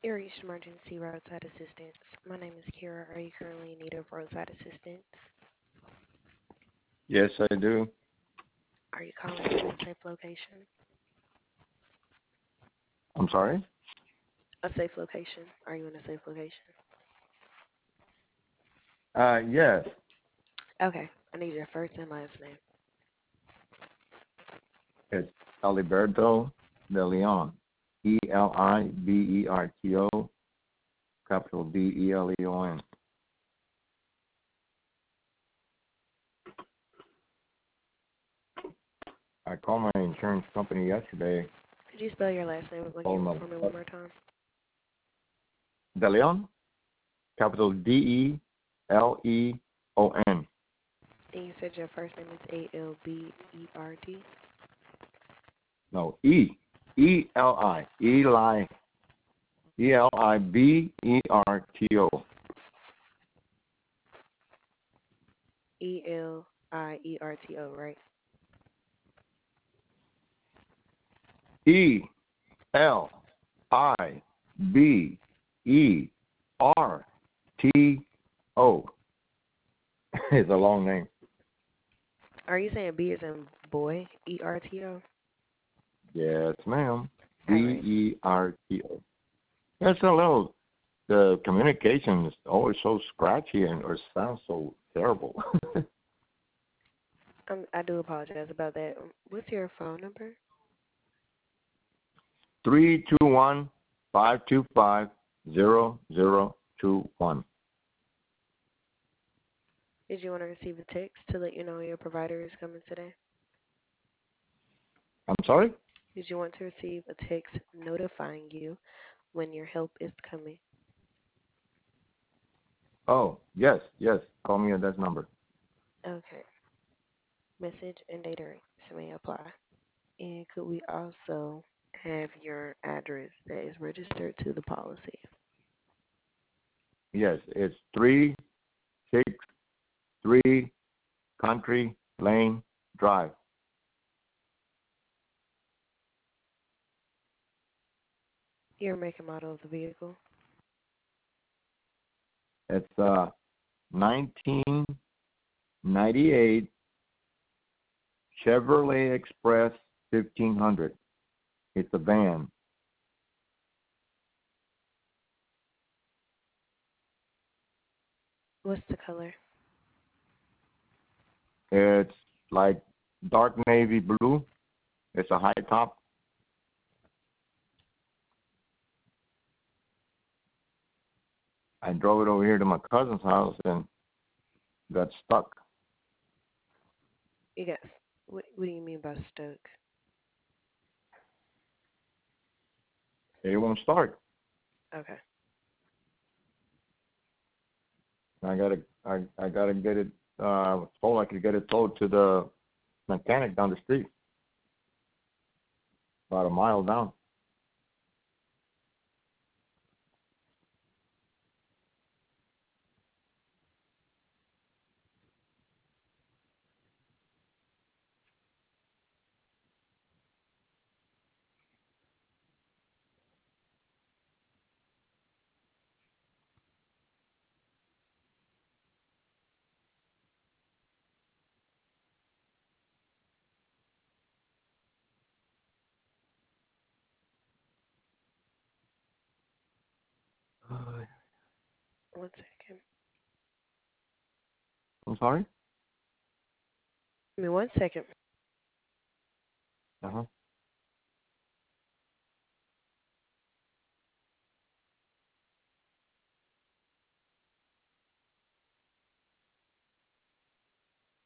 You reached emergency roadside assistance. My name is Kira. Are you currently in need of roadside assistance? Yes, I do. Are you calling from a safe location? I'm sorry? A safe location. Are you in a safe location? Yes. Okay. I need your first and last name. It's Aliberto de Leon. Eliberto, capital Deleon. I called my insurance company yesterday. Could you spell your last name Told again them for me one more time? De Leon, capital Deleon. And you said your first name is Albert. No, Eli, Eliberto. Elierto, right? Eliberto. It's a long name. Are you saying B is in boy? Erto? Yes, ma'am. All right. Berto. That's a little. The communication is always so scratchy and or sounds so terrible. I do apologize about that. What's your phone number? 321-525-0021. Did you want to receive a text to let you know your provider is coming today? I'm sorry? Did you want to receive a text notifying you when your help is coming? Oh, yes, yes. Call me at that number. Okay. Message and data rates may apply. And could we also have your address that is registered to the policy? Yes, it's 363 Country Lane Drive. Your make and model of the vehicle. It's 1998 Chevrolet Express 1500. It's a van. What's the color? It's like dark navy blue. It's a high top. I drove it over here to my cousin's house and got stuck. You got, what do you mean by stuck? It won't start. Okay. I gotta get it. Told I could get it towed to the mechanic down the street, about a mile down. One second. I'm sorry. Give me one second. Uh huh.